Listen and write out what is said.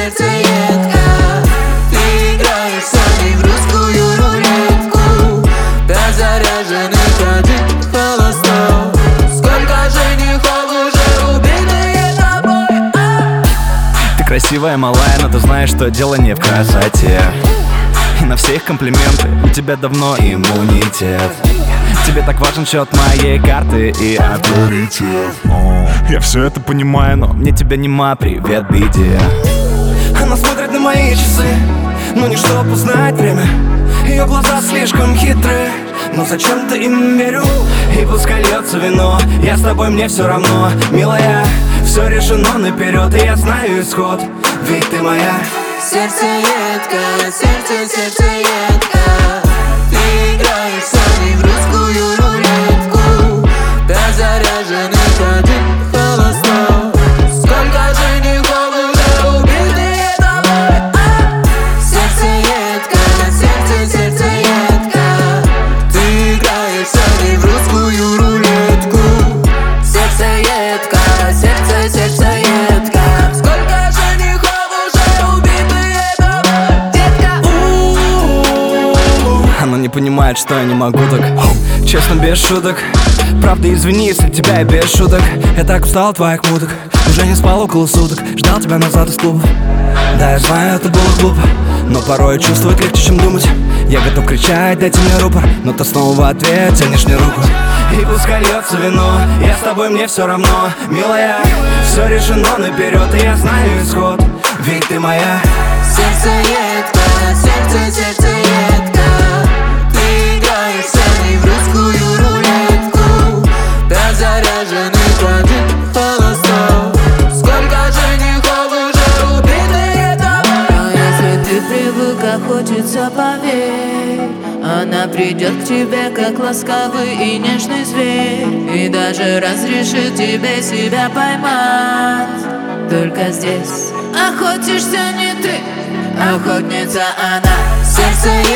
сердце едко. Ты играешь со мной в русскую рулетку. Пять заряженных, один холостой. Сколько женихов уже убитые тобой. Ты красивая, малая, но ты знаешь, что дело не в красоте. И на все их комплименты у тебя давно иммунитет. Тебе так важен счет моей карты и авторитет. Я все это понимаю, но мне тебя нема, привет, беде. Она смотрит на мои часы, но не чтоб узнать время. Ее глаза слишком хитрые, но зачем-то им верю. И пускай льется вино, я с тобой, мне все равно. Милая, все решено наперед, и я знаю исход, ведь ты моя. Сердце едко, сердце едко. Ты играешь со мной в русскую рулетку. Пять заряженных, один холостой. Сколько женихов уже убитые тобой. Сердце едко, сердце едко. Ты играешь со мной в русскую рулетку. Сердце едко, сердце едко. Сколько женихов уже убитые тобой. Детка. Она не понимает, что я не могу так. Честно, без шуток. Правда, извини, если тебя я без шуток. Я так устал от твоих муток. Уже не спал около суток. Ждал тебя назад из клуба. Да, я знаю, это было глупо, но порой чувствовать легче, чем думать. Я готов кричать, дайте мне рупор, но ты снова в ответ тянешь мне руку. И пускай льется вино, я с тобой, мне все равно. Милая, все решено наперед, и я знаю исход, ведь ты моя. Сердце едко, сердце едко. Ты играешь со мной в русскую рулетку. Пять заряженных, один холостой. Сколько женихов уже убитые тобой. Но если ты привык, как хочется, поверь, она придет к тебе, как ласковый и нежный зверь, и даже разрешит тебе себя поймать. Только здесь охотишься не ты, охотница она. Сердце